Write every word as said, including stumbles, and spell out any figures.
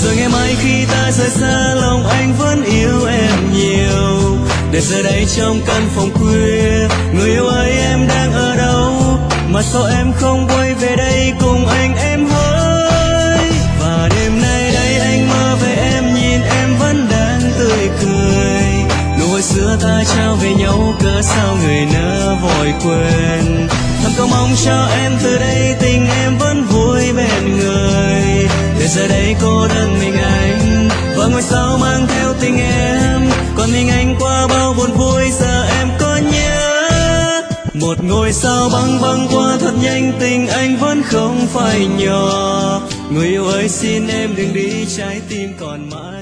Rồi ngày mai khi ta rời xa, lòng anh vẫn yêu em nhiều. Để giờ đây trong căn phòng khuya, người yêu ơi em đang ở đâu? Mà sao em không quay về đây cùng anh em hỡi? Và đêm nay đây anh mơ về em, nhìn em vẫn đang tươi cười. Nụ hồi xưa ta trao về nhau, cớ sao người nỡ vội quên. Thầm cầu mong cho em từ đây tình em vẫn vui bên người. Để giờ đây cô đơn mình anh, và ngôi sao mang theo tình em. Còn mình anh qua bao buồn vui, giờ em có nhớ? Một ngôi sao băng băng qua thật nhanh, tình anh vẫn không phải nhỏ. Người yêu ơi xin em đừng đi, trái tim còn mãi